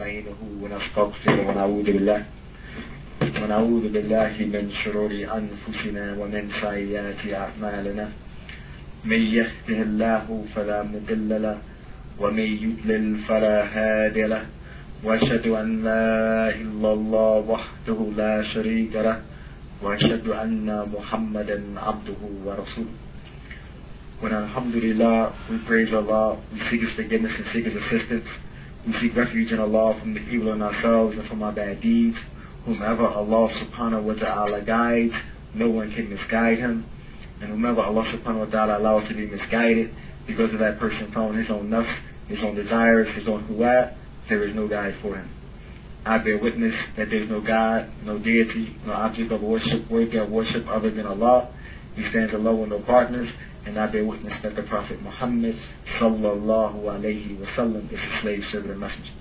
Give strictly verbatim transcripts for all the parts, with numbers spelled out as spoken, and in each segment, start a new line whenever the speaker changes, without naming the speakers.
ونستعينه ونستغفره ونعوذ بالله ونعوذ بالله من شرور أنفسنا ومن سيئات أعمالنا من يهده الله فلا مضل له ومن يضلل فلا هادي له وأشهد أن لا إله إلا الله وحده لا شريك له وأشهد أن محمدا عبده ورسوله. When alhamdulillah, we praise Allah, we seek His forgiveness and seek His assistance. We seek refuge in Allah from the evil in ourselves and from our bad deeds. Whomever Allah subhanahu wa ta'ala guides, no one can misguide him. And whomever Allah subhanahu wa ta'ala allows to be misguided, because of that person following his own nafs, his own desires, his own huwa, there is no guide for him. I bear witness that there is no God, no deity, no object of worship, worthy of worship other than Allah. He stands alone with no partners. And I bear witness that the Prophet Muhammad sallallahu alayhi wa sallam is a slave, servant, and messenger.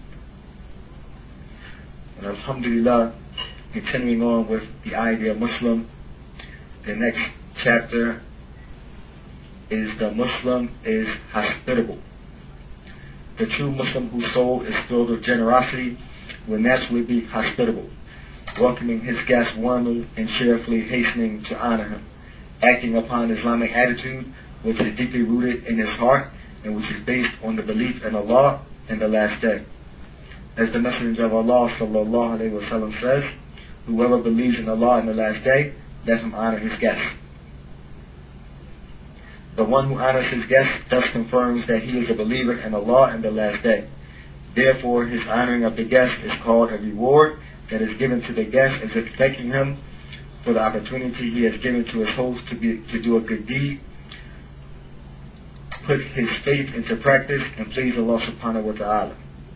And alhamdulillah, continuing on with the idea of Muslim, the next chapter is the Muslim is hospitable. The true Muslim whose soul is filled with generosity will naturally be hospitable, welcoming his guests warmly and cheerfully, hastening to honor him, acting upon Islamic attitude which is deeply rooted in his heart and which is based on the belief in Allah and the last day. As the Messenger of Allah sallallahu alayhi wa sallam says, whoever believes in Allah and the last day, let him honor his guests. The one who honors his guests thus confirms that he is a believer in Allah and the last day. Therefore, his honoring of the guest is called a reward that is given to the guest as if thanking him for the opportunity he has given to his host to be to do a good deed, put his faith into practice, and please Allah subhanahu wa ta'ala.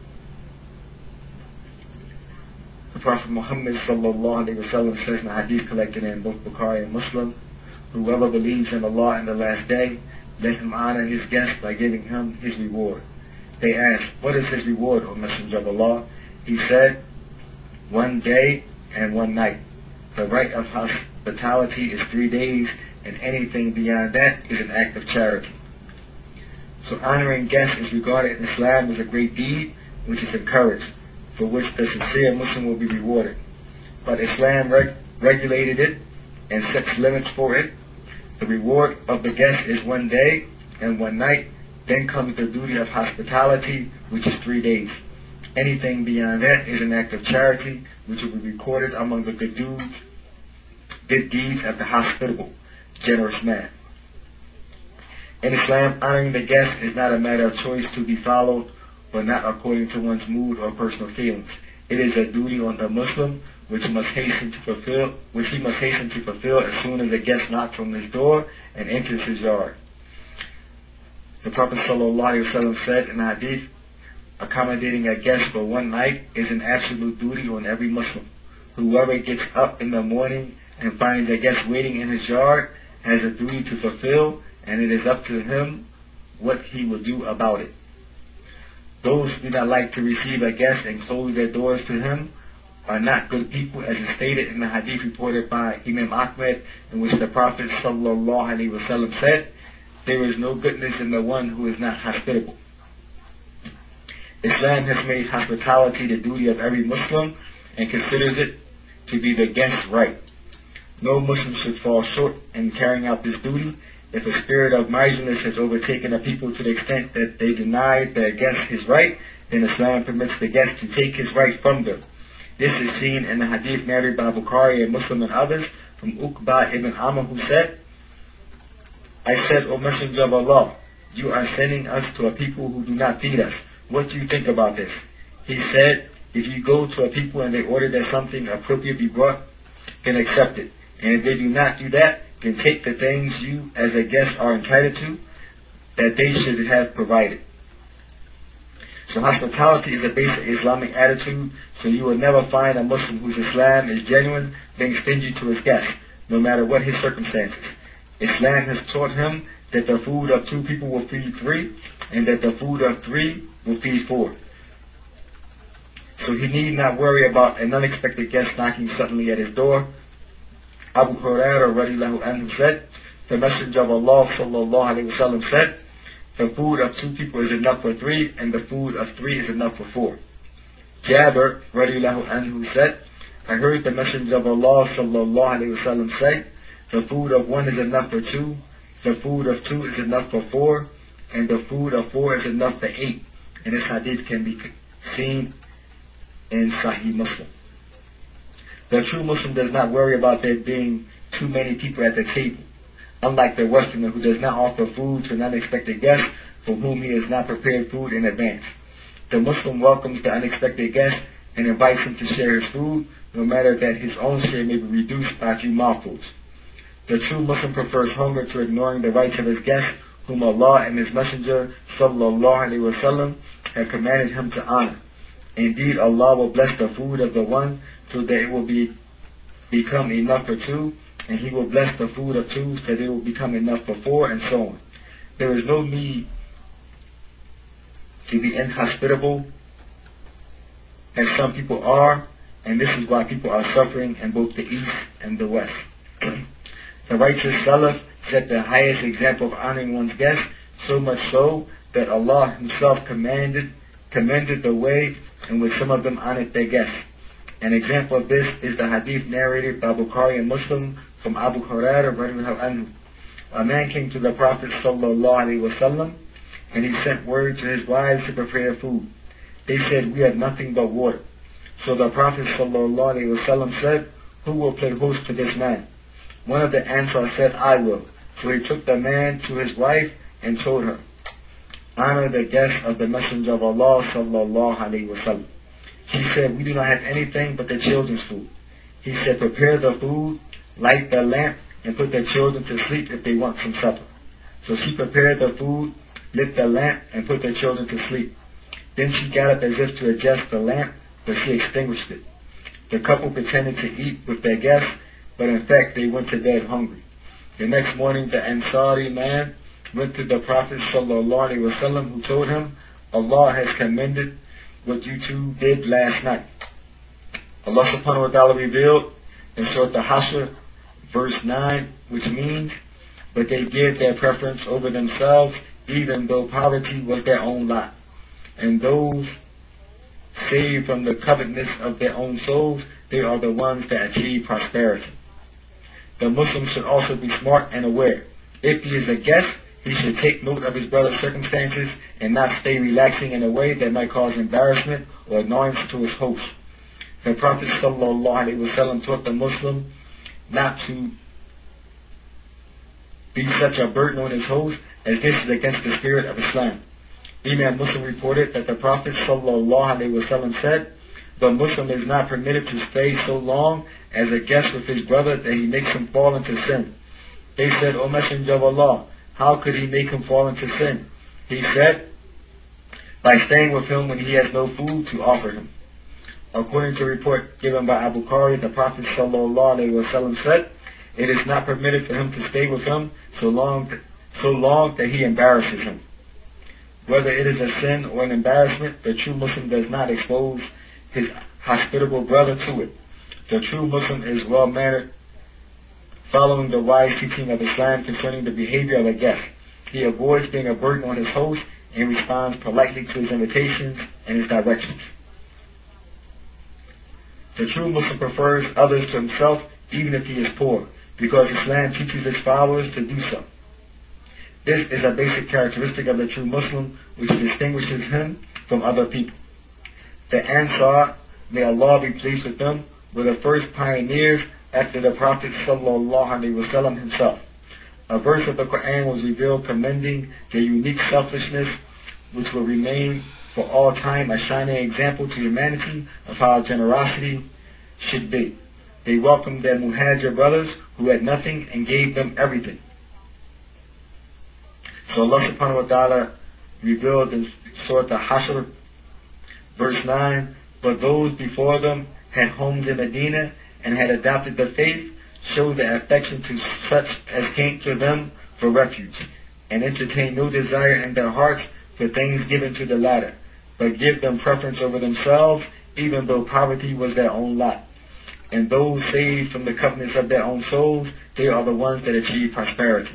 The Prophet Muhammad sallallahu alayhi wa sallam says in a hadith collected in both Bukhari and Muslim, whoever believes in Allah and the last day, let him honor his guest by giving him his reward. They asked, what is his reward, O Messenger of Allah? He said, one day and one night. The right of hospitality is three days, and anything beyond that is an act of charity. So honoring guests is regarded in Islam as a great deed, which is encouraged, for which the sincere Muslim will be rewarded. But Islam reg- regulated it and sets limits for it. The reward of the guest is one day and one night. Then comes the duty of hospitality, which is three days. Anything beyond that is an act of charity, which will be recorded among the good deeds, good deeds of the hospitable, generous man. In Islam, honoring the guest is not a matter of choice to be followed, but not according to one's mood or personal feelings. It is a duty on the Muslim which must hasten to fulfill, which he must hasten to fulfill as soon as the guest knocks on his door and enters his yard. The Prophet sallallahu alaihi wasallam said in a hadith, accommodating a guest for one night is an absolute duty on every Muslim. Whoever gets up in the morning and finds a guest waiting in his yard has a duty to fulfill, and it is up to him what he will do about it. Those who do not like to receive a guest and close their doors to him are not good people, as is stated in the hadith reported by Imam Ahmed, in which the Prophet sallallahu alaihi wasallam said, there is no goodness in the one who is not hospitable. Islam has made hospitality the duty of every Muslim and considers it to be the guest's right. No Muslim should fall short in carrying out this duty. If a spirit of miserliness has overtaken a people to the extent that they deny their guest his right, then Islam permits the guest to take his right from them. This is seen in the hadith narrated by Bukhari and Muslim and others from Uqba ibn Amr, who said, I said, O Messenger of Allah, you are sending us to a people who do not feed us. What do you think about this? He said, if you go to a people and they order that something appropriate be brought, then accept it. And if they do not do that, then take the things you as a guest are entitled to, that they should have provided. So hospitality is a basic Islamic attitude, so you will never find a Muslim whose Islam is genuine being stingy to his guests, no matter what his circumstances. Islam has taught him that the food of two people will feed three, and that the food of three will feed four. So he need not worry about an unexpected guest knocking suddenly at his door. Abu Hurairah radiallahu anhu said, the Messenger of Allah sallallahu alayhi wa sallam said, the food of two people is enough for three, and the food of three is enough for four. Jabir radiallahu anhu said, I heard the Messenger of Allah sallallahu alayhi wa sallam say, the food of one is enough for two, the food of two is enough for four, and the food of four is enough for eight. And this hadith can be seen in Sahih Muslim. The true Muslim does not worry about there being too many people at the table, unlike the Westerner who does not offer food to an unexpected guest for whom he has not prepared food in advance. The Muslim welcomes the unexpected guest and invites him to share his food, no matter that his own share may be reduced by a few mouthfuls. The true Muslim prefers hunger to ignoring the rights of his guest, whom Allah and His Messenger sallallahu alaihi wasallam have commanded him to honor. Indeed, Allah will bless the food of the one so that it will be become enough for two, and He will bless the food of two so that it will become enough for four, and so on. There is no need to be inhospitable as some people are, and this is why people are suffering in both the East and the West. The righteous Salaf set the highest example of honoring one's guests, so much so that Allah Himself commanded, commended the way in which some of them honored their guests. An example of this is the hadith narrated by Bukhari and Muslim from Abu Hurairah radiallahu anhu. A man came to the Prophet sallallahu alaihi wasallam, and he sent word to his wives to prepare food. They said, we have nothing but water. So the Prophet sallallahu alaihi wasallam said, who will play host to this man? One of the Ansar said, I will. So he took the man to his wife and told her, honor the guest of the Messenger of Allah sallallahu alaihi wasallam. She said, we do not have anything but the children's food. He said, prepare the food, light the lamp, and put the children to sleep if they want some supper. So she prepared the food, lit the lamp, and put the children to sleep. Then she got up as if to adjust the lamp, but she extinguished it. The couple pretended to eat with their guests, but in fact they went to bed hungry. The next morning the Ansari man went to the Prophet sallallahu alaihi wasallam, who told him, Allah has commended what you two did last night. Allah subhanahu wa ta'ala revealed in Surah Al-Hashr, verse nine, which means, but they gave their preference over themselves, even though poverty was their own lot. And those saved from the covetousness of their own souls, they are the ones that achieve prosperity. The Muslim should also be smart and aware. If he is a guest, he should take note of his brother's circumstances and not stay relaxing in a way that might cause embarrassment or annoyance to his host. The Prophet sallallahu alaihi wasallam taught the Muslim not to be such a burden on his host, as this is against the spirit of Islam. Imam Muslim reported that the Prophet sallallahu alaihi wasallam said, the Muslim is not permitted to stay so long as a guest with his brother that he makes him fall into sin. They said, O Messenger of Allah, how could he make him fall into sin? He said, by staying with him when he has no food to offer him. According to a report given by Abu Qari, the Prophet sallallahu alaihi wasallam said, it is not permitted for him to stay with him so long, so long that he embarrasses him. Whether it is a sin or an embarrassment, the true Muslim does not expose his hospitable brother to it. The true Muslim is well-mannered, following the wise teaching of Islam concerning the behavior of a guest. He avoids being a burden on his host and responds politely to his invitations and his directions. The true Muslim prefers others to himself even if he is poor, because Islam teaches its followers to do so. This is a basic characteristic of the true Muslim which distinguishes him from other people. The Ansar, may Allah be pleased with them, were the first pioneers after the Prophet sallallahu alaihi wasallam himself. A verse of the Quran was revealed commending their unique selfishness, which will remain for all time a shining example to humanity of how generosity should be. They welcomed their Muhajir brothers who had nothing and gave them everything. So Allah subhanahu wa ta'ala revealed in Surah Al-Hashr, verse nine, but those before them had homes in Medina and had adopted the faith, showed their affection to such as came to them for refuge, and entertained no desire in their hearts for things given to the latter, but give them preference over themselves, even though poverty was their own lot. And those saved from the covetousness of their own souls, they are the ones that achieve prosperity.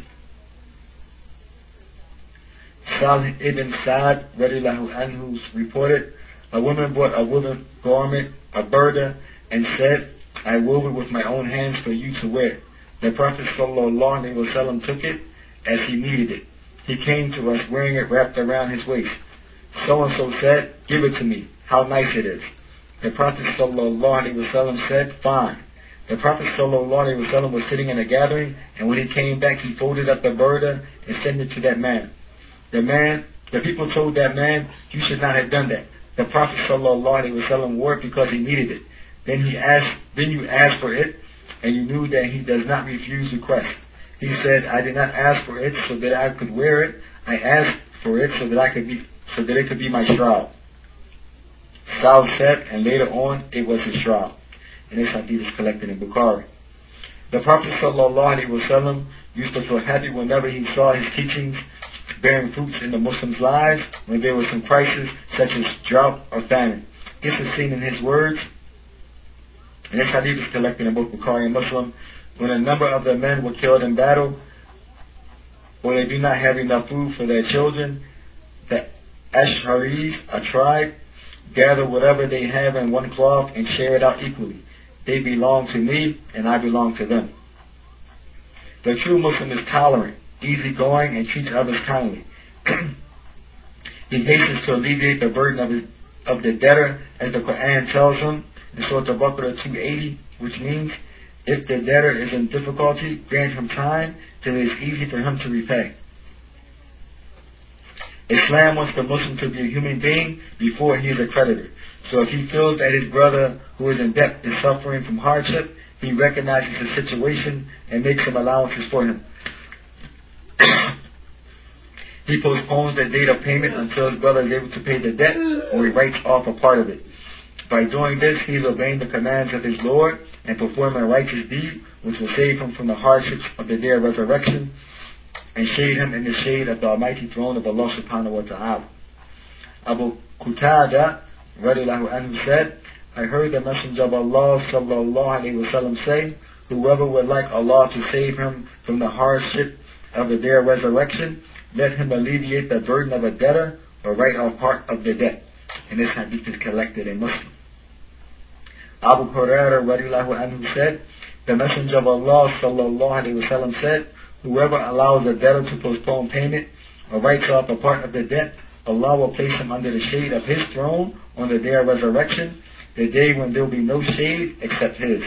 Salih ibn Sa'd radiallahu anhu reported, A woman brought a woven garment, a burda, and said, I wove it with my own hands for you to wear. The Prophet ﷺ took it as he needed it. He came to us wearing it wrapped around his waist. So-and-so said, give it to me. How nice it is. The Prophet ﷺ said, fine. The Prophet ﷺ was sitting in a gathering, and when he came back, he folded up the burda and sent it to that man. The man, the people told that man, you should not have done that. The Prophet ﷺ wore it because he needed it. Then he asked, then you asked for it, and you knew that he does not refuse requests. He said, I did not ask for it so that I could wear it. I asked for it so that I could be, so that it could be my shroud. Saud said, and later on, it was his shroud. And this hadith is collected in Bukhari. The Prophet ﷺ used to feel happy whenever he saw his teachings bearing fruits in the Muslims' lives when there was some crisis such as drought or famine. This is seen in his words. And this hadith is collected in both Bukhari and Muslim. When a number of the men were killed in battle, or they do not have enough food for their children, the Ash'aris, a tribe, gather whatever they have in one cloth and share it out equally. They belong to me, and I belong to them. The true Muslim is tolerant, easygoing, and treats others kindly. He hastens to alleviate the burden of, his, of the debtor, as the Quran tells him in Surah Al-Baqarah two eighty, which means, if the debtor is in difficulty, grant him time till it is easy for him to repay. Islam wants the Muslim to be a human being before he is a creditor. So if he feels that his brother who is in debt is suffering from hardship, he recognizes his situation and makes some allowances for him. He postpones the date of payment until his brother is able to pay the debt, or he writes off a part of it. By doing this, he is obeying the commands of his Lord and performing a righteous deed, which will save him from the hardships of the day of resurrection and shade him in the shade of the almighty throne of Allah subhanahu wa ta'ala. Abu Qatada radiyallahu anhu said, I heard the Messenger of Allah sallallahu alayhi wa sallam say, whoever would like Allah to save him from the hardship of the day of resurrection, let him alleviate the burden of a debtor or write off part of the debt. And this hadith is collected in Muslim. Abu Hurairah radiyallahu anhu said, the Messenger of Allah sallallahu alayhi wa sallam said, whoever allows a debtor to postpone payment or writes off a part of the debt, Allah will place him under the shade of His throne on the day of resurrection, the day when there will be no shade except His.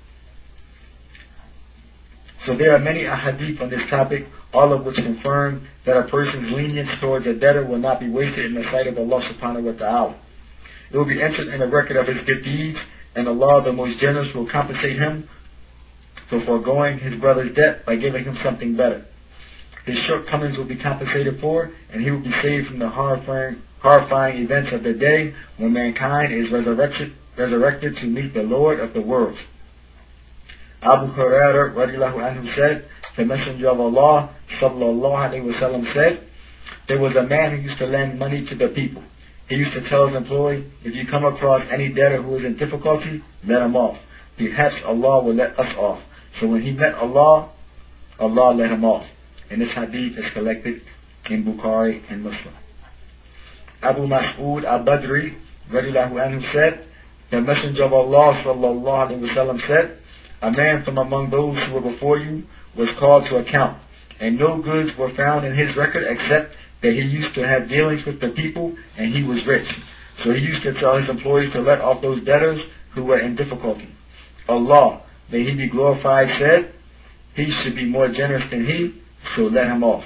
So there are many ahadith on this topic, all of which confirm that a person's lenience towards a debtor will not be wasted in the sight of Allah subhanahu wa ta'ala. It will be entered in the record of his good deeds, and Allah the most generous will compensate him for foregoing his brother's debt by giving him something better. His shortcomings will be compensated for, and he will be saved from the horrifying, horrifying events of the day when mankind is resurrected, resurrected to meet the Lord of the worlds. Abu Hurairah radiyallahu anhu said, the Messenger of Allah sallallahu alayhi wa sallam said, there was a man who used to lend money to the people. He used to tell his employee, if you come across any debtor who is in difficulty, let him off. Perhaps Allah will let us off. So when he met Allah, Allah let him off. And this hadith is collected in Bukhari and Muslim. Abu Mas'ud al-Badri radiyallahu anhu said, the Messenger of Allah sallallahu alayhi wa sallam said, a man from among those who were before you was called to account, and no goods were found in his record except that he used to have dealings with the people and he was rich. So he used to tell his employees to let off those debtors who were in difficulty. Allah, may He be glorified, said, he should be more generous than he, so let him off.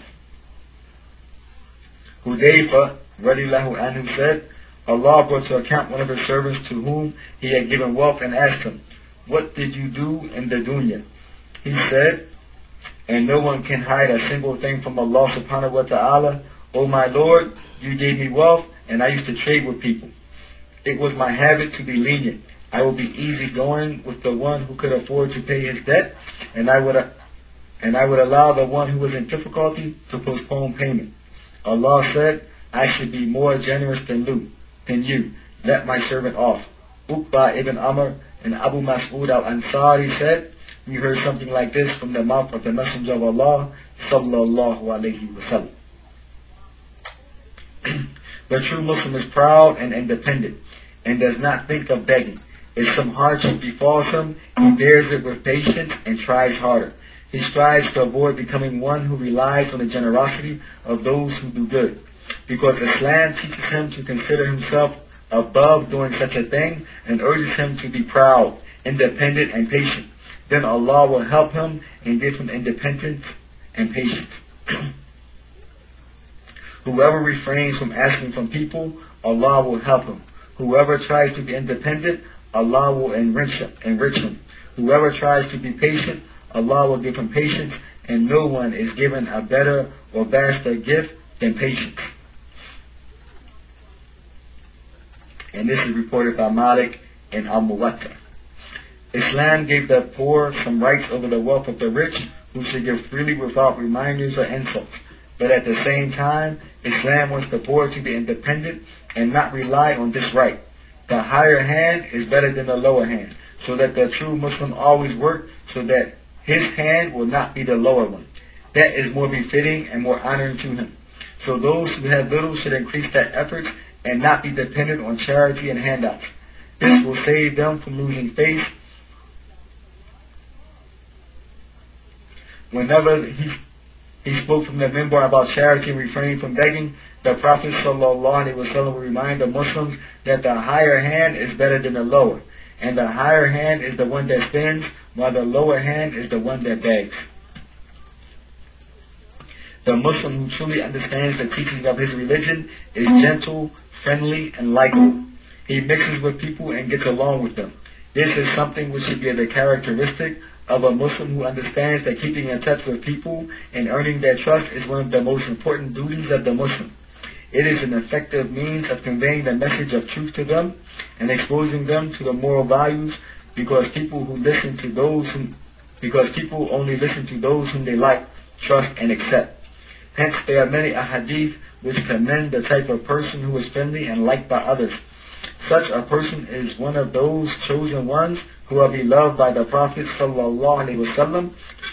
Hudayfa radiyallahu anhu said, Allah brought to account one of his servants to whom he had given wealth and asked him, what did you do in the dunya? He said, and no one can hide a single thing from Allah subhanahu wa ta'ala. O my Lord, you gave me wealth and I used to trade with people. It was my habit to be lenient. I would be easygoing with the one who could afford to pay his debt, and I would and I would allow the one who was in difficulty to postpone payment. Allah said, I should be more generous than you. Than you. Let my servant off. Uqba ibn Amr and Abu Mas'ud al-Ansari said, we heard something like this from the mouth of the Messenger of Allah sallallahu alayhi wa sallam. The true Muslim is proud and independent. and does not think of begging. If some hardship befalls him, he bears it with patience and tries harder. He strives to avoid becoming one who relies on the generosity of those who do good, because Islam teaches him to consider himself above doing such a thing and urges him to be proud, independent, and patient. Then Allah will help him and give him independence and patience. Whoever refrains from asking from people, Allah will help him. Whoever tries to be independent, Allah will enrich him. enrich him. Whoever tries to be patient, Allah will give him patience, and no one is given a better or vaster gift than patience. And this is reported by Malik and Al-Muwatta. Islam gave the poor some rights over the wealth of the rich, who should give freely without reminders or insults. But at the same time, Islam wants the poor to be independent and not rely on this right. The higher hand is better than the lower hand, so that the true Muslim always work so that his hand will not be the lower one. That is more befitting and more honoring to him. So those who have little should increase their efforts and not be dependent on charity and handouts. This will save them from losing face. Whenever he, he spoke from the minbar about charity and refraining from begging, the Prophet ﷺ would remind the Muslims that the higher hand is better than the lower, and the higher hand is the one that spends, while the lower hand is the one that begs. The Muslim who truly understands the teachings of his religion is gentle, friendly, and likable. He mixes with people and gets along with them. This is something which should be the characteristic of a Muslim who understands that keeping in touch with people and earning their trust is one of the most important duties of the Muslim. It is an effective means of conveying the message of truth to them and exposing them to the moral values, because people who listen to those whom, because people only listen to those whom they like, trust, and accept. Hence, there are many ahadith which commend the type of person who is friendly and liked by others. Such a person is one of those chosen ones who are beloved by the Prophet sallallahu alaihi wasallam.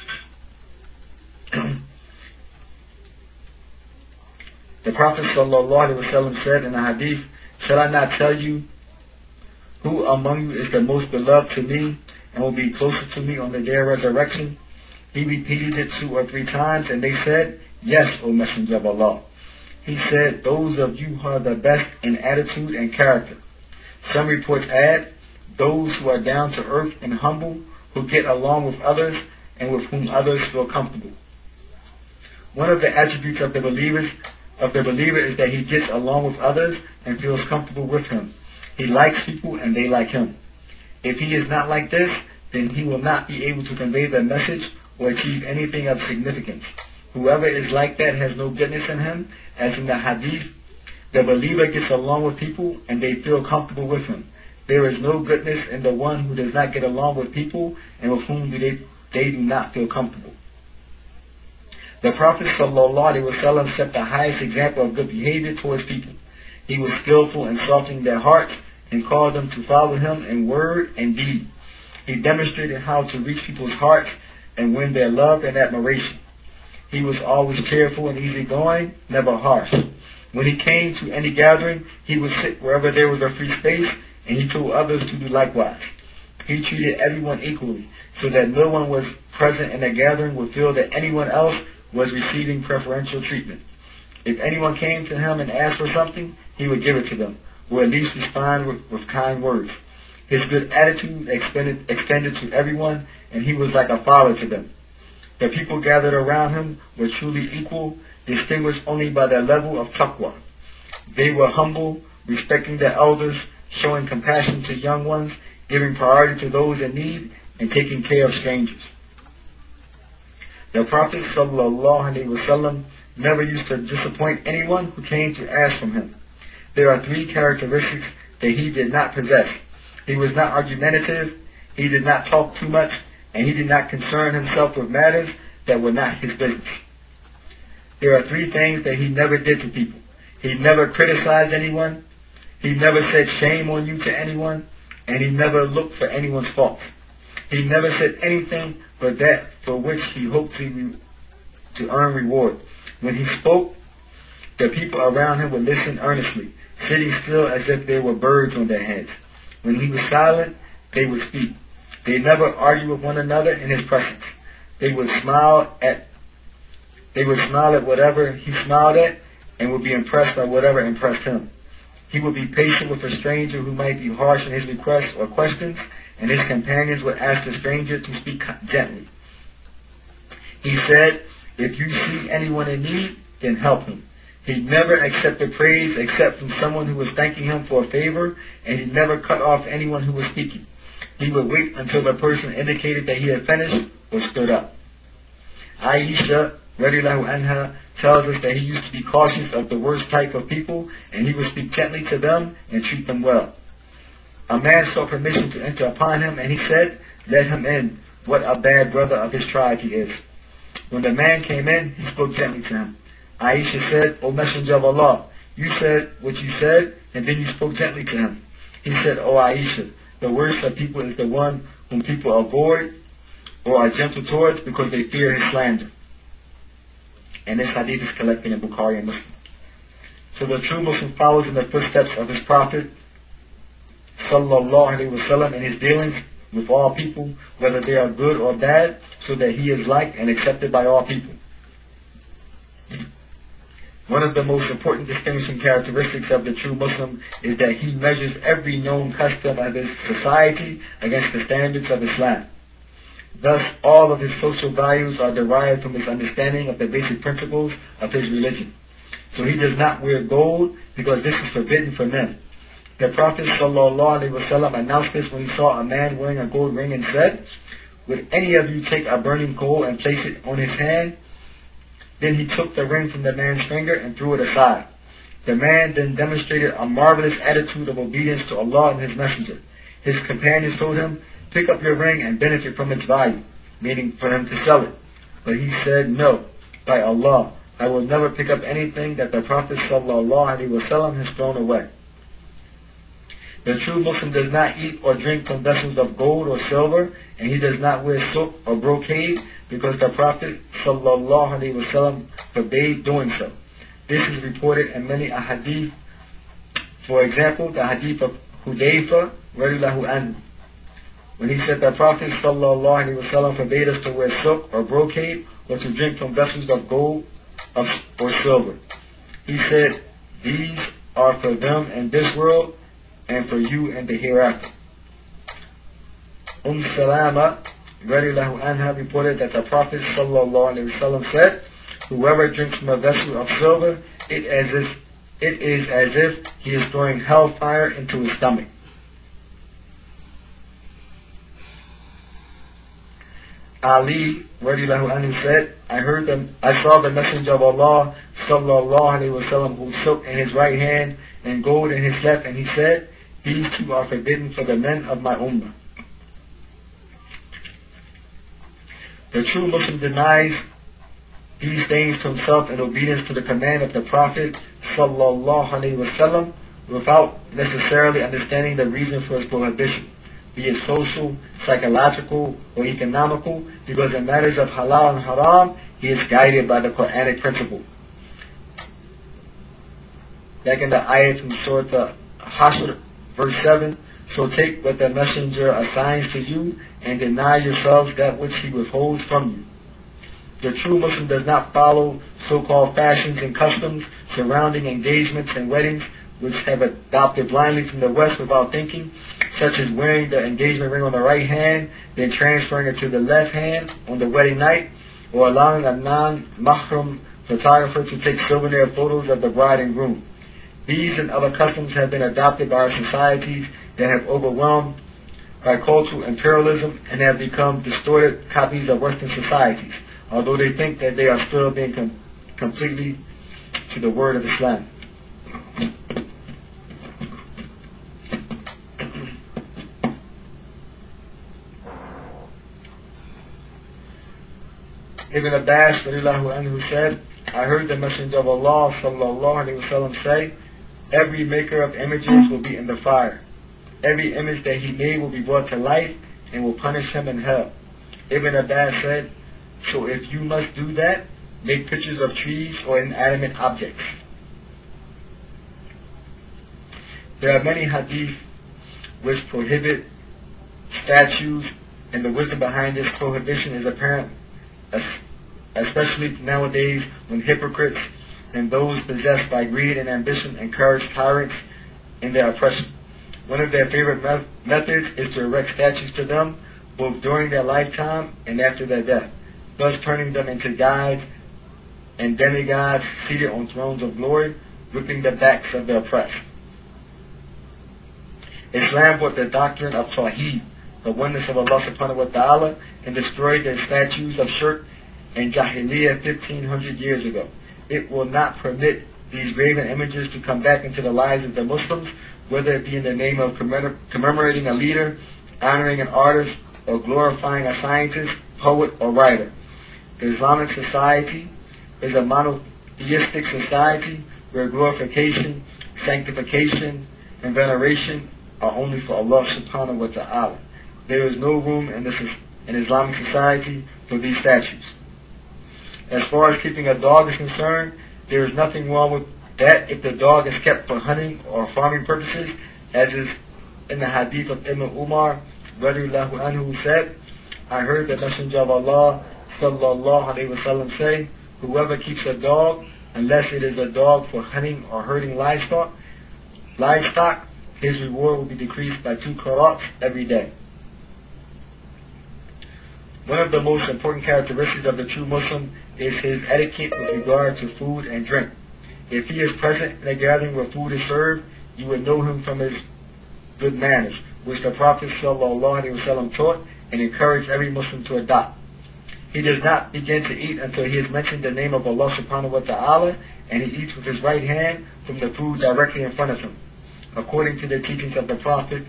The Prophet sallallahu alaihi wasallam said in a hadith, "Shall I not tell you who among you is the most beloved to me and will be closer to me on the day of resurrection?" He repeated it two or three times, and they said, "Yes, O Messenger of Allah." He said, "Those of you who are the best in attitude and character." Some reports add, "Those who are down to earth and humble, who get along with others and with whom others feel comfortable." One of the attributes of the believers of the believer is that he gets along with others and feels comfortable with him. He likes people and they like him. If he is not like this, then he will not be able to convey the message or achieve anything of significance. Whoever is like that has no goodness in him, as in the hadith, "The believer gets along with people and they feel comfortable with him. There is no goodness in the one who does not get along with people and with whom they, they do not feel comfortable." The Prophet ﷺ set the highest example of good behavior towards people. He was skillful in softening their hearts and called them to follow him in word and deed. He demonstrated how to reach people's hearts and win their love and admiration. He was always cheerful and easygoing, never harsh. When he came to any gathering, he would sit wherever there was a free space, and he told others to do likewise. He treated everyone equally, so that no one was present in a gathering would feel that anyone else was receiving preferential treatment. If anyone came to him and asked for something, he would give it to them, or at least respond with, with kind words. His good attitude extended, extended to everyone, and he was like a father to them. The people gathered around him were truly equal, distinguished only by their level of taqwa. They were humble, respecting their elders, showing compassion to young ones, giving priority to those in need, and taking care of strangers. The Prophet ﷺ never used to disappoint anyone who came to ask from him. There are three characteristics that he did not possess. He was not argumentative, he did not talk too much, and he did not concern himself with matters that were not his business. There are three things that he never did to people. He never criticized anyone, he never said shame on you to anyone, and he never looked for anyone's faults. He never said anything but that for which he hoped to, to earn reward. When he spoke, the people around him would listen earnestly, sitting still as if there were birds on their heads. When he was silent, they would speak. They never argued with one another in his presence. They would smile at they would smile at whatever he smiled at and would be impressed by whatever impressed him. He would be patient with a stranger who might be harsh in his requests or questions, and his companions would ask the stranger to speak gently. He said, if you see anyone in need, then help him. He never accepted praise except from someone who was thanking him for a favor, and he never cut off anyone who was speaking. He would wait until the person indicated that he had finished or stood up. Aisha, radiallahu anha, tells us that he used to be cautious of the worst type of people, and he would speak gently to them and treat them well. A man sought permission to enter upon him, and he said, let him in. What a bad brother of his tribe he is. When the man came in, he spoke gently to him. Aisha said, O Messenger of Allah, you said what you said, and then you spoke gently to him. He said, O Aisha, the worst of people is the one whom people avoid or are gentle towards because they fear his slander. And this hadith is collected in Bukhari and Muslim. So the true Muslim follows in the footsteps of his Prophet sallallahu alaihi wasallam in his dealings with all people, whether they are good or bad, so that he is liked and accepted by all people. One of the most important distinguishing characteristics of the true Muslim is that he measures every known custom of his society against the standards of Islam. Thus, all of his social values are derived from his understanding of the basic principles of his religion. So he does not wear gold because this is forbidden for men. The Prophet ﷺ announced this when he saw a man wearing a gold ring and said, would any of you take a burning coal and place it on his hand? Then he took the ring from the man's finger and threw it aside. The man then demonstrated a marvelous attitude of obedience to Allah and His Messenger. His companions told him, pick up your ring and benefit from its value, meaning for him to sell it. But he said, no, by Allah, I will never pick up anything that the Prophet ﷺ has thrown away. The true Muslim does not eat or drink from vessels of gold or silver, and he does not wear silk or brocade because the Prophet ﷺ forbade doing so. This is reported in many ahadith. For example, the hadith of Hudayfa radiallahu anhu, when he said the Prophet ﷺ forbade us to wear silk or brocade or to drink from vessels of gold or silver. He said, these are for them in this world and for you in the hereafter. Umm Salama radiallahu anha reported that the Prophet ﷺ said, whoever drinks from a vessel of silver, it, as if, it is as if he is throwing hellfire into his stomach. Ali radiallahu anhu said, I heard them, I saw the Messenger of Allah sallallahu alayhi wasallam who silk in his right hand and gold in his left, and he said, these two are forbidden for the men of my ummah. The true Muslim denies these things to himself in obedience to the command of the Prophet sallallahu alayhi wasallam without necessarily understanding the reason for his prohibition, be it social, psychological, or economical, because in matters of halal and haram, he is guided by the Quranic principle. Like in the ayat from Surah Hashr, verse seven, so take what the messenger assigns to you and deny yourselves that which he withholds from you. The true Muslim does not follow so-called fashions and customs surrounding engagements and weddings which have adopted blindly from the West without thinking, such as wearing the engagement ring on the right hand, then transferring it to the left hand on the wedding night, or allowing a non-mahram photographer to take souvenir photos of the bride and groom. These and other customs have been adopted by our societies that have overwhelmed by cultural imperialism and have become distorted copies of Western societies, although they think that they are still being com- completely to the word of Islam. Ibn Abbas radiallahu anhu said, I heard the Messenger of Allah sallallahu alayhi wasallam say, every maker of images will be in the fire. Every image that he made will be brought to life and will punish him in hell. Ibn Abbas said, so if you must do that, make pictures of trees or inanimate objects. There are many hadith which prohibit statues, and the wisdom behind this prohibition is apparent, especially nowadays when hypocrites and those possessed by greed and ambition encourage tyrants in their oppression. One of their favorite me- methods is to erect statues to them, both during their lifetime and after their death, thus turning them into guides and demigods seated on thrones of glory, whipping the backs of the oppressed. Islam brought the doctrine of Tawheed, the oneness of Allah subhanahu wa ta'ala, and destroyed the statues of Shirk and Jahiliyyah fifteen hundred years ago. It will not permit these graven images to come back into the lives of the Muslims, whether it be in the name of commemor- commemorating a leader, honoring an artist, or glorifying a scientist, poet, or writer. The Islamic society is a monotheistic society where glorification, sanctification, and veneration are only for Allah subhanahu wa ta'ala. There is no room in, this, in Islamic society for these statues. As far as keeping a dog is concerned, there is nothing wrong with that if the dog is kept for hunting or farming purposes, as is in the hadith of Ibn Umar radiyallahu anhu, who said, I heard the Messenger of Allah sallallahu alayhi wa sallam say, whoever keeps a dog, unless it is a dog for hunting or herding livestock, livestock, his reward will be decreased by two qarats every day. One of the most important characteristics of the true Muslim is his etiquette with regard to food and drink. If he is present in a gathering where food is served, you would know him from his good manners, which the Prophet ﷺ taught and encouraged every Muslim to adopt. He does not begin to eat until he has mentioned the name of Allah subhanahu wa ta'ala, and he eats with his right hand from the food directly in front of him, according to the teachings of the Prophet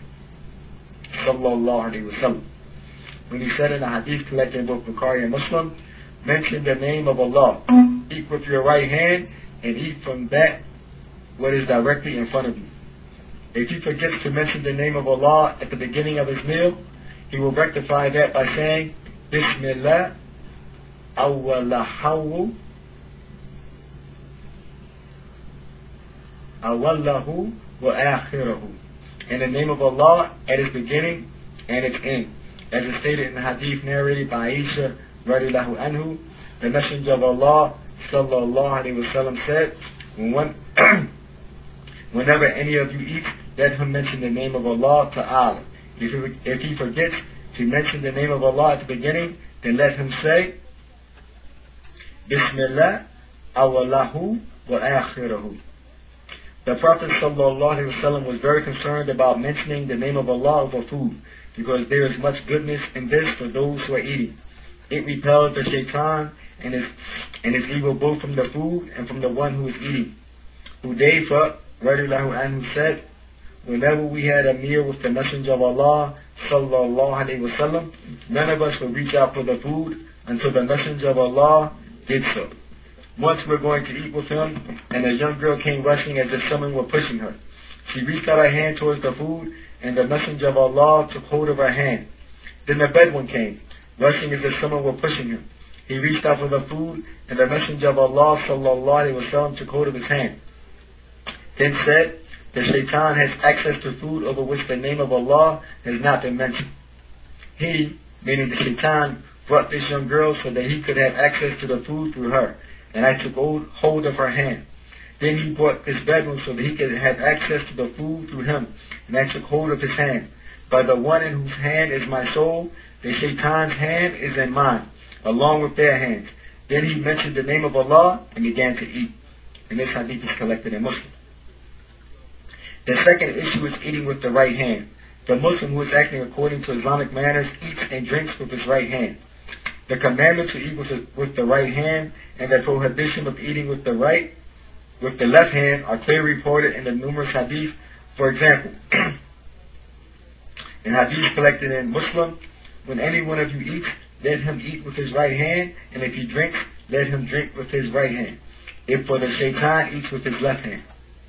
ﷺ. When he said in a hadith collected in both Bukhari and Muslim, mention the name of Allah, eat with your right hand, and eat from that what is directly in front of you. If he forgets to mention the name of Allah at the beginning of his meal, he will rectify that by saying, Bismillah, awwalahu, awwalahu wa akhirahu. In the name of Allah at its beginning and its end. As is stated in the hadith narrated by Aisha radiyallahu anhu, the Messenger of Allah sallallahu alayhi wa sallam said, when, whenever any of you eats, let him mention the name of Allah ta'ala. If he, if he forgets to mention the name of Allah at the beginning, then let him say, Bismillah, awwalahu wa akhirahu. The Prophet sallallahu alayhi wa sallam was very concerned about mentioning the name of Allah over food, because there is much goodness in this for those who are eating. It repels the shaitan and is, and is evil both from the food and from the one who is eating. Hudayfa radiyallahu anhu said, whenever we had a meal with the Messenger of Allah sallallahu alayhi wa sallam, none of us would reach out for the food until the Messenger of Allah did so. Once we were going to eat with him, and a young girl came rushing as if someone were pushing her. She reached out her hand towards the food, and the Messenger of Allah took hold of her hand. Then the Bedouin came, rushing as if someone were pushing him. He reached out for the food, and the Messenger of Allah sallallahu alayhi wa sallam took hold of his hand. Then said, the shaitan has access to food over which the name of Allah has not been mentioned. He, meaning the shaitan, brought this young girl so that he could have access to the food through her, and I took hold of her hand. Then he brought this Bedouin so that he could have access to the food through him, and I took hold of his hand. By the one in whose hand is my soul, the shaitan's hand is in mine, along with their hands. Then he mentioned the name of Allah and began to eat. And this hadith is collected in Muslim. The second issue is eating with the right hand. The Muslim who is acting according to Islamic manners eats and drinks with his right hand. The commandment to eat with the, with the right hand and the prohibition of eating with the right, with the left hand are clearly reported in the numerous hadith. For example, in hadith collected in Muslim, when any one of you eats, let him eat with his right hand, and if he drinks, let him drink with his right hand. If for the shaitan eats with his left hand.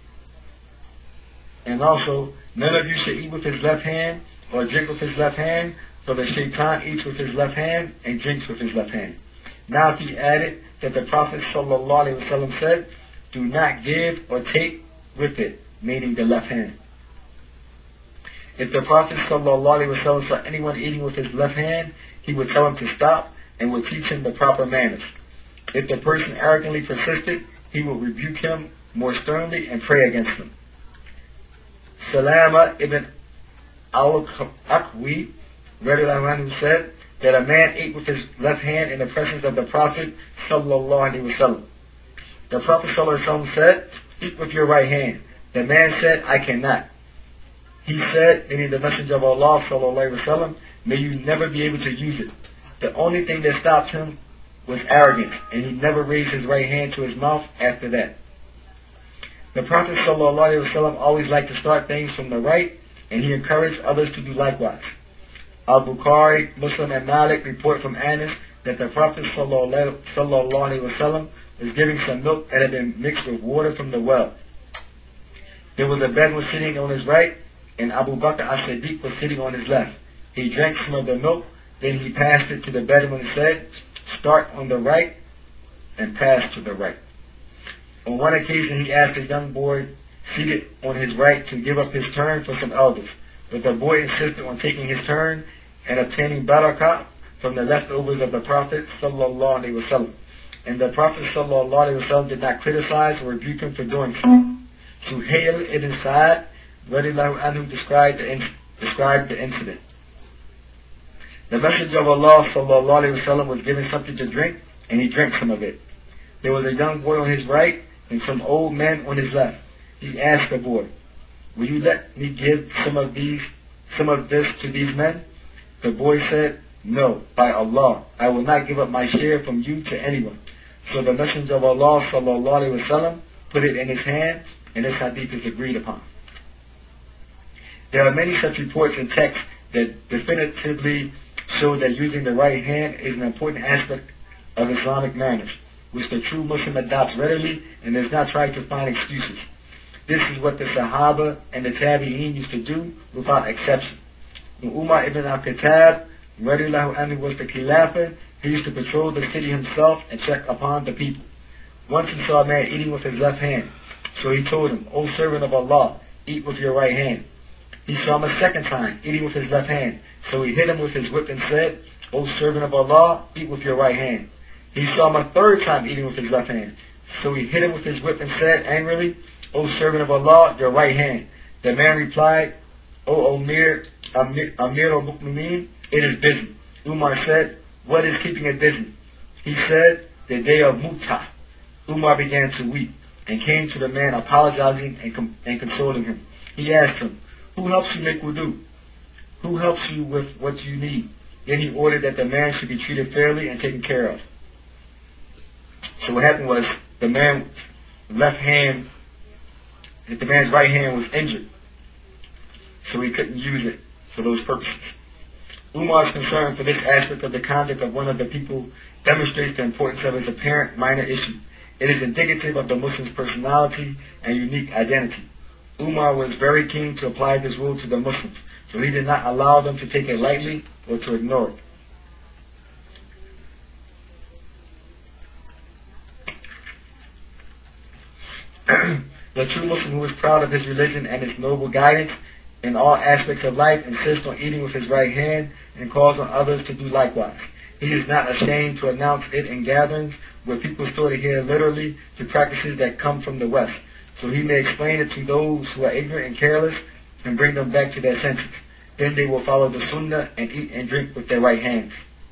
And also, none of you should eat with his left hand or drink with his left hand, for the shaitan eats with his left hand and drinks with his left hand. Now he added that the Prophet ﷺ said, do not give or take with it, meaning the left hand. If the Prophet ﷺ saw anyone eating with his left hand, he would tell him to stop and would teach him the proper manners. If the person arrogantly persisted, he would rebuke him more sternly and pray against him. Salama ibn al-Aqwi who said that a man ate with his left hand in the presence of the Prophet ﷺ. The Prophet ﷺ said, "Eat with your right hand." The man said, "I cannot." He said, meaning the Messenger of Allah ﷺ, "May you never be able to use it." The only thing that stopped him was arrogance, and he never raised his right hand to his mouth after that. The Prophet ﷺ always liked to start things from the right, and he encouraged others to do likewise. Al-Bukhari, Muslim, and Malik report from Anas that the Prophet ﷺ was giving some milk that had been mixed with water from the well. There was a Bedouin sitting on his right, and Abu Bakr as-Siddiq was sitting on his left. He drank some of the milk, then he passed it to the Bedouin and said, "Start on the right and pass to the right." On one occasion he asked a young boy seated on his right to give up his turn for some elders, but the boy insisted on taking his turn and obtaining barakah from the leftovers of the Prophet ﷺ. And the Prophet ﷺ did not criticize or rebuke him for doing so. Suhail ibn Sa'ad radiallahu anhu described the, in- described the incident. The Messenger of Allah ﷺ was given something to drink, and he drank some of it. There was a young boy on his right and some old men on his left. He asked the boy, "Will you let me give some of these, some of this to these men?" The boy said, "No, by Allah, I will not give up my share from you to anyone." So the Messenger of Allah ﷺ put it in his hand, and this hadith is agreed upon. There are many such reports and texts that definitively show that using the right hand is an important aspect of Islamic manners, which the true Muslim adopts readily and does not try to find excuses. This is what the Sahaba and the Tabi'een used to do without exception. When Umar ibn al-Khattab radiallahu anhu was the Khilafah, he used to patrol the city himself and check upon the people. Once he saw a man eating with his left hand, so he told him, "O servant of Allah, eat with your right hand." He saw him a second time eating with his left hand, so he hit him with his whip and said, "O servant of Allah, eat with your right hand." He saw him a third time eating with his left hand, so he hit him with his whip and said angrily, "O servant of Allah, your right hand." The man replied, "O Amir, Amir, Amir al-Mu'mineen, it is busy." Umar said, "What is keeping it busy?" He said, "The day of Mu'tah." Umar began to weep and came to the man apologizing and, com- and consoling him. He asked him, "Who helps you make wudu? Who helps you with what you need?" Then he ordered that the man should be treated fairly and taken care of. So what happened was the man's left hand, the man's right hand was injured, so he couldn't use it for those purposes. Umar's concern for this aspect of the conduct of one of the people demonstrates the importance of his apparent minor issue. It is indicative of the Muslim's personality and unique identity. Umar was very keen to apply this rule to the Muslims, so he did not allow them to take it lightly or to ignore it. The true Muslim who is proud of his religion and its noble guidance in all aspects of life insists on eating with his right hand and calls on others to do likewise. He is not ashamed to announce it in gatherings where people store to hear literally to practices that come from the West, so he may explain it to those who are ignorant and careless and bring them back to their senses. Then they will follow the Sunnah and eat and drink with their right hands.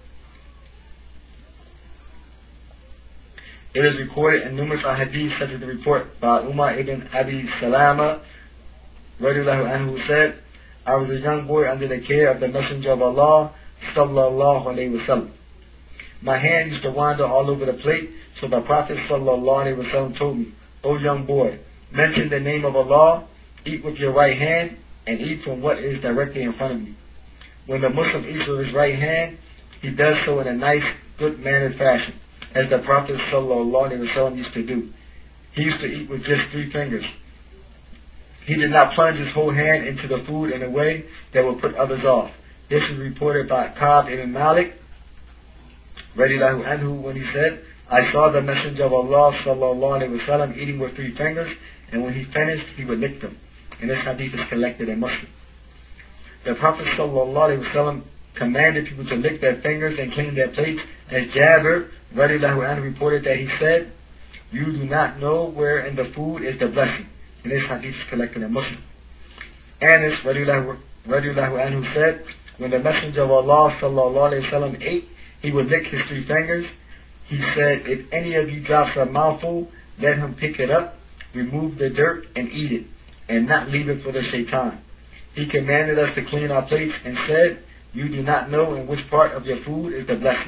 It is recorded in numerous ahadith, such as the report by Umar ibn Abi Salama radiallahu anhu, who said, "I was a young boy under the care of the Messenger of Allah sallallahu alayhi wa sallam. My hand used to wander all over the plate, so the Prophet sallallahu alayhi wa sallam told me, 'O young boy, mention the name of Allah, eat with your right hand, and eat from what is directly in front of you.' When the Muslim eats with his right hand, he does so in a nice, good-mannered fashion, as the Prophet sallallahu alayhi wa sallam used to do. He used to eat with just three fingers. He did not plunge his whole hand into the food in a way that would put others off. This is reported by Ka'b ibn Malik radiallahu anhu when he said, 'I saw the Messenger of Allah sallallahu alayhi wa sallam eating with three fingers, and when he finished, he would lick them.' And this hadith is collected in Muslim. The Prophet ﷺ commanded people to lick their fingers and clean their plates, as Jabir radiallahu anhu reported that he said, "You do not know where in the food is the blessing." And this hadith is collected in Muslim. Anas radiallahu anhu said, when the Messenger of Allah sallallahu alayhi wa sallam ate, he would lick his three fingers. He said, "If any of you drops a mouthful, let him pick it up, remove the dirt, and eat it, and not leave it for the shaitan." He commanded us to clean our plates and said, "You do not know in which part of your food is the blessing."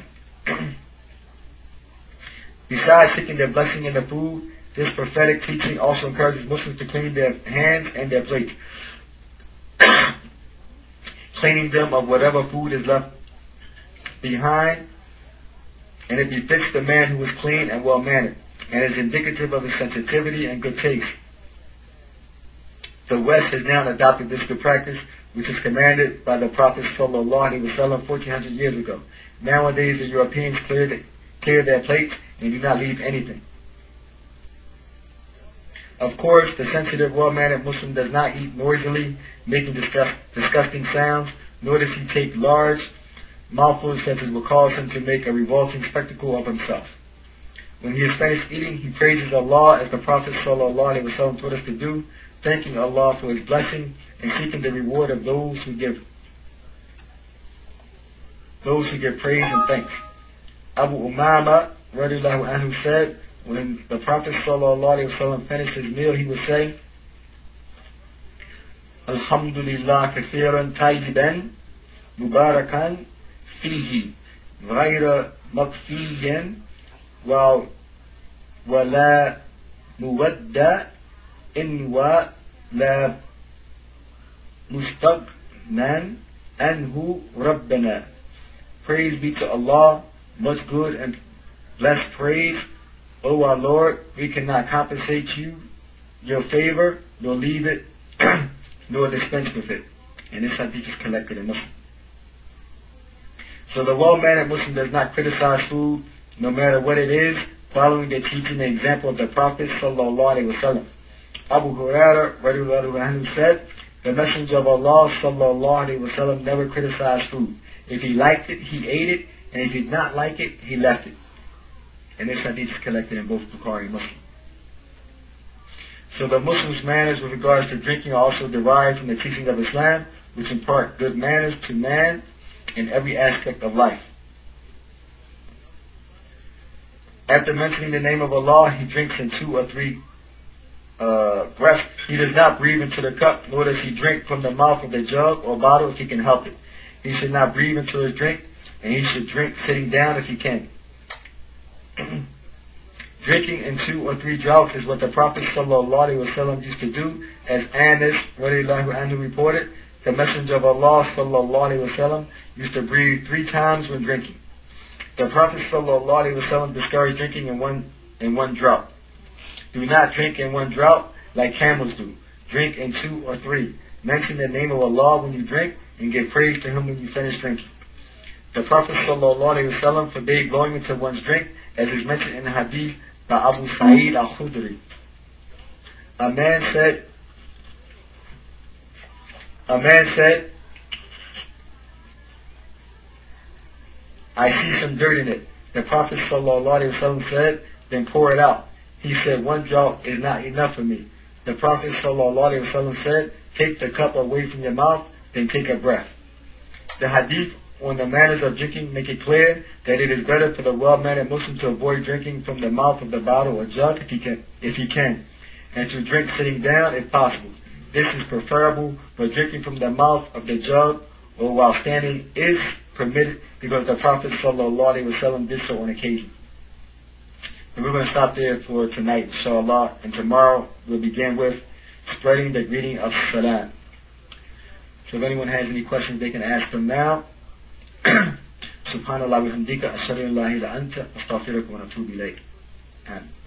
Besides seeking their blessing in the food, this prophetic teaching also encourages Muslims to clean their hands and their plates, cleaning them of whatever food is left behind, and it befits the man who is clean and well-mannered, and is indicative of his sensitivity and good taste. The West has now adopted this good practice, which is commanded by the Prophet sallallahu alaihi wasallam fourteen hundred years ago. Nowadays, the Europeans clear, the, clear their plates and do not leave anything. Of course, the sensitive, well-mannered Muslim does not eat noisily, making disgust, disgusting sounds, nor does he take large mouthfuls such as will cause him to make a revolting spectacle of himself. When he is finished eating, he praises Allah as the Prophet sallallahu alaihi wasallam taught us to do, thanking Allah for His blessing and seeking the reward of those who give those who give praise and thanks. Abu Umama radiallahu anhu said, when the Prophet sallallahu alaihi wasallam finished his meal, he would say, "Alhamdulillah kathiran tayyiban mubarakan fihi ghayra makfiyan wa wala muwadda in wa la mustagnan anhu rabbana." Praise be to Allah, much good and blessed praise. O our Lord, we cannot compensate you your favor, nor leave it, nor dispense with it. And this hadith is collected in Muslim. So the well-mannered Muslim does not criticize food, no matter what it is, following the teaching and example of the Prophet sallallahu alaihi wasallam. Abu Hurairah radiallahu anhu said, the Messenger of Allah sallallahu alaihi wasallam never criticized food. If he liked it, he ate it, and if he did not like it, he left it. And this hadith is collected in both Bukhari and Muslim. So the Muslim's manners with regards to drinking are also derived from the teaching of Islam, which impart good manners to man in every aspect of life. After mentioning the name of Allah, he drinks in two or three uh, breaths. He does not breathe into the cup, nor does he drink from the mouth of the jug or bottle if he can help it. He should not breathe into his drink, and he should drink sitting down if he can. Drinking in two or three draughts is what the Prophet sallallahu alaihi wasallam used to do, as Anas radiallahu anhu reported. The Messenger of Allah sallallahu alaihi wasallam used to breathe three times when drinking. The Prophet sallallahu alaihi wasallam discouraged drinking in one in one draught. Do not drink in one draught like camels do. Drink in two or three. Mention the name of Allah when you drink, and give praise to Him when you finish drinking. The Prophet sallallahu alaihi wasallam forbade blowing into one's drink, as is mentioned in the hadith by Abu Sa'id al-Khudri. A man said, a man said, "I see some dirt in it." The Prophet sallallahu alaihi wasallam said, "Then pour it out." He said, "One draught is not enough for me." The Prophet sallallahu alaihi wasallam said, "Take the cup away from your mouth, then take a breath." The hadith on the manners of drinking make it clear that it is better for the well-mannered Muslim to avoid drinking from the mouth of the bottle or jug if he can, if he can, and to drink sitting down if possible. This is preferable, but drinking from the mouth of the jug or while standing is permitted because the Prophet sallallahu alaihi wasallam did so on occasion. And we're going to stop there for tonight, inshallah, and tomorrow we'll begin with spreading the greeting of salam. So if anyone has any questions, they can ask them now. Subhanallah wa hamdika, ashhadu an la ilaha illa anta, astaghfiruka wa atubu ilayk. Amen.